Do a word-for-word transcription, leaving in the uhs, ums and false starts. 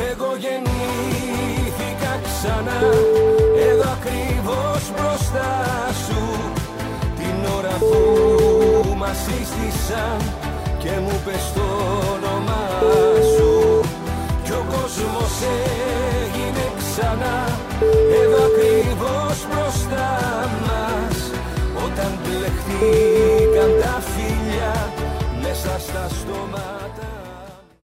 Εγώ γεννήθηκα ξανά, εδώ ακριβώς μπροστά σου, την ώρα που μας σύστησαν και μου πες το όνομά σου. Κι ο κόσμος έγινε ξανά, εδώ ακριβώς μπροστά μας, όταν μπλεχτήκαν τα φίλια μέσα στα στόμα.